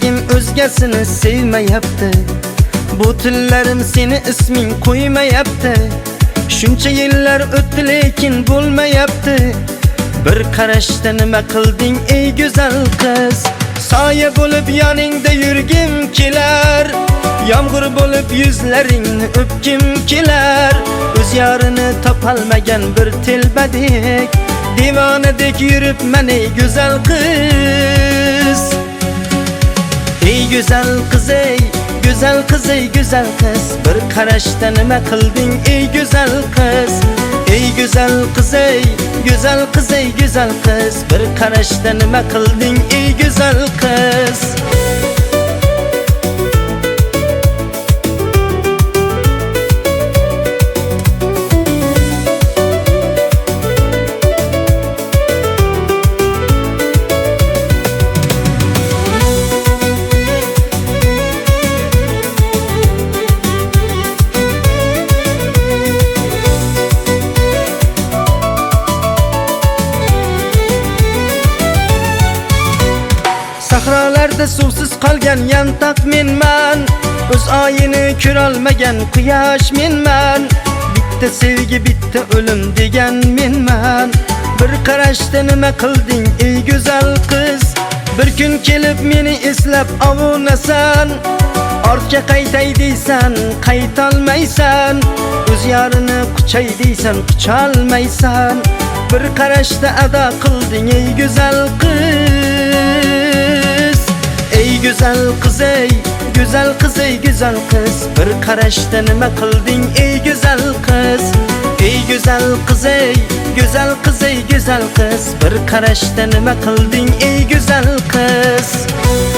Yuragim o'zgasini sevmayapti. Bu tillarim seni isming qo'ymayapti. Shuncha yillar o'tdi lekin bo'lmayapti. Bir qarashda nima qilding ey go'zal qiz? Soya bo'lib yoningda yurgim kelar, yomg'ir bo'lib yuzlaringni o'pgim kelar. O'z yorini topolmagan bir telbadek, devonadek yuribman ey go'zal qiz. Ey go'zal qiz, ey go'zal qiz, ey go'zal qiz, bir qarashda nima qilding ey go'zal qiz? Ey go'zal qiz, ey go'zal qiz, ey go'zal qiz, bir qarashda nima qilding ey go'zal qiz? Sahrolarda suvsiz qolgan yantoq menman, o'z oyini ko'rolmagan quyosh menman. Bitta sevgi, bitta o'lim degan menman. Bir qarashda nima qilding ey go'zal qiz? Bir kun kelib meni eslab ovunasan, ortga qaytay deysan, qaytolmaysan. O'z yorini quchay deysan, qucholmaysan. Bir qarashda ado qilding ey go'zal qiz. Ey go'zal qiz, ey go'zal qiz, ey go'zal qiz, bir qarashda nima qilding ey go'zal qiz? Ey go'zal qiz, ey go'zal qiz, ey go'zal qiz, bir qarashda nima qilding ey go'zal qiz?